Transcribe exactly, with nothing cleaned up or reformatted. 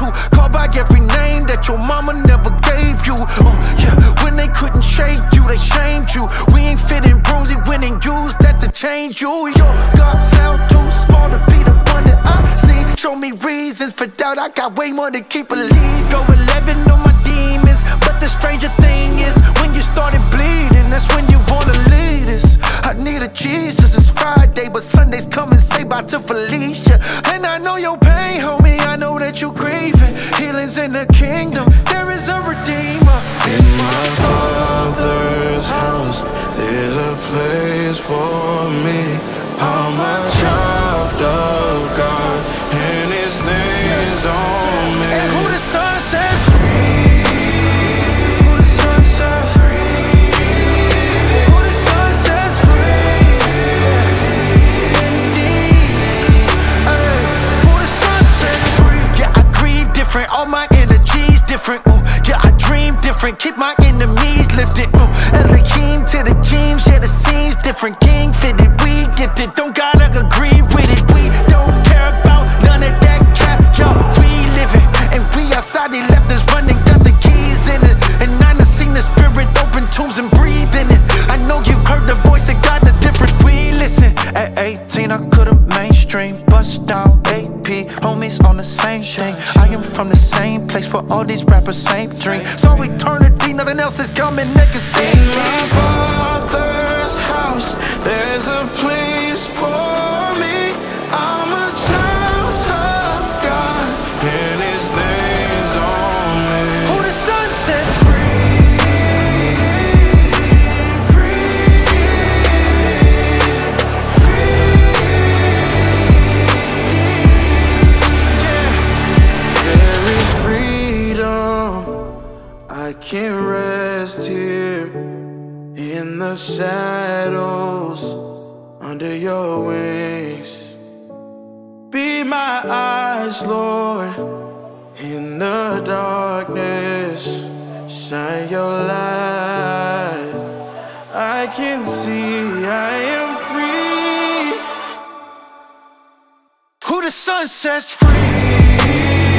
to. Called by every name that your mama never gave you. Uh, yeah, when they couldn't shake you, they shamed you. We ain't fitting rooms, he went and used that to change you. Your God sound too small to be the one that I see. Show me reasons for doubt, I got way more to keep believe. Go eleven on my demons, but the stranger thing is when you started bleeding, that's when you wanna lead us. I need a Jesus, it's Friday, but Sundays come and say bye to Felicia. And I know your pain, homie, I know that you grieving. Healing's in the kingdom, there is a redeemer. In my Father's house, there's a place for me. I'm a child of God, and His name's on me. And who the Son sets free, who the Son sets free, who the Son sets free, indeed. Ay, who the Son sets free. Yeah, I grieve different, all my energies different. Ooh, yeah, I dream different, keep my enemies lifted. Ooh, Elohim to the teams, yeah, the scene's different. King fitted, we gifted, don't gotta agree with it. We don't care about none of that cap, y'all. We living, and we outside, they left us running, got the keys in it. And I done seen the spirit open tombs and breathe in it. I know you heard the voice of God, the different we listen. At eighteen, I could've mainstream, bust down A P, homies on the same thing. I am from the same place, for all these rappers, same dream. So eternity, nothing else is coming next. In my Father's house, there's a place for me. I'm a child of God, and His name's on me. Who the Son sets free, free, free. Yeah. There is freedom, I can rest here in the shadows under your wings. Be my eyes, Lord, in the darkness. Shine your light, I can see I am free. Who the Son sets free.